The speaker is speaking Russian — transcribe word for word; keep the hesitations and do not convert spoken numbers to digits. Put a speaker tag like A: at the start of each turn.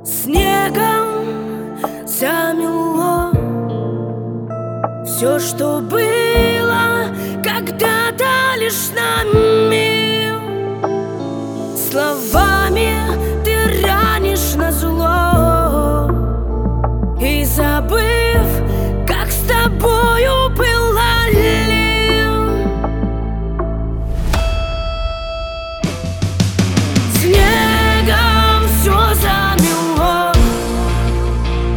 A: снегом замело все, что было когда-то лишь нами. Слова